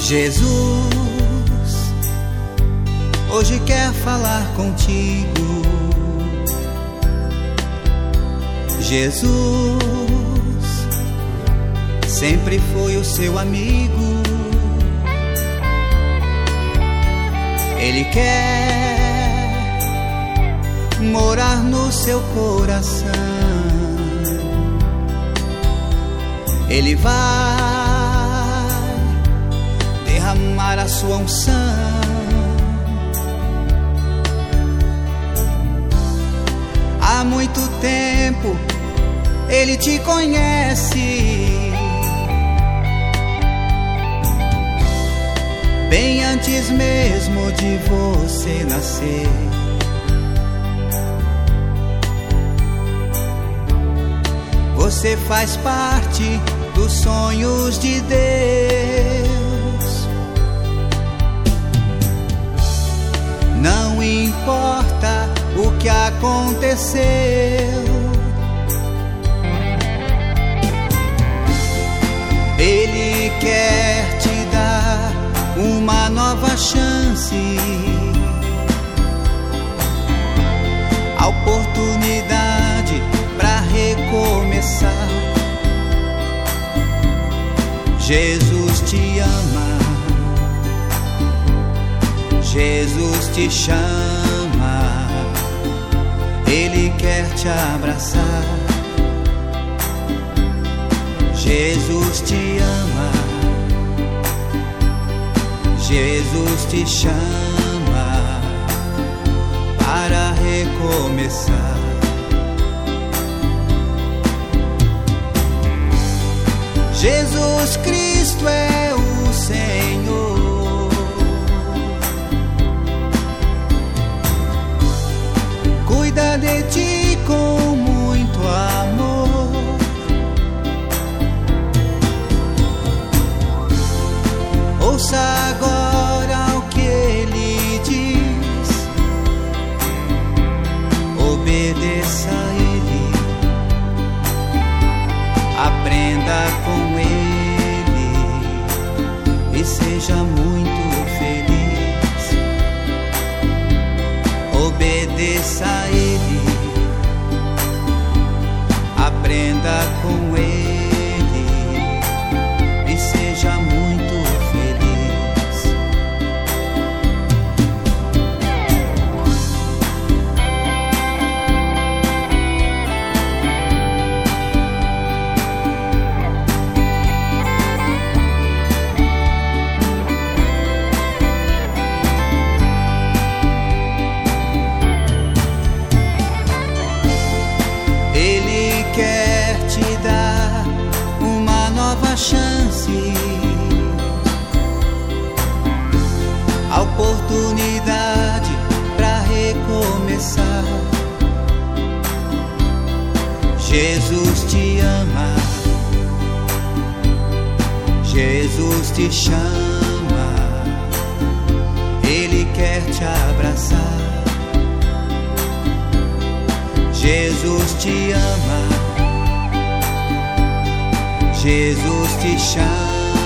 Jesus, hoje quer falar contigo. Jesus, sempre foi o seu amigo. Ele quer morar no seu coração. Ele vai derramar a sua unção. Há muito tempo Ele te conhece, bem antes mesmo de você nascer. Você faz parte dos sonhos de Deus. Não importa o que aconteceu, Ele quer te dar uma nova chance, a oportunidade para recomeçar. Jesus te ama, Jesus te chama, Ele quer te abraçar. Jesus te ama, Jesus te chama para recomeçar. Jesus Cristo é o Senhor, cuida de ti com muito amor. Ouça agora o que Ele diz, obedeça a Ele, aprenda com Ele e seja muito feliz. Obedeça a Ele, aprenda com Ele e seja muito feliz. Ele quer te dar uma nova chance, a oportunidade para recomeçar. Jesus te ama, Jesus te chama, Ele quer te abraçar. Jesus te ama, Jesus te chama,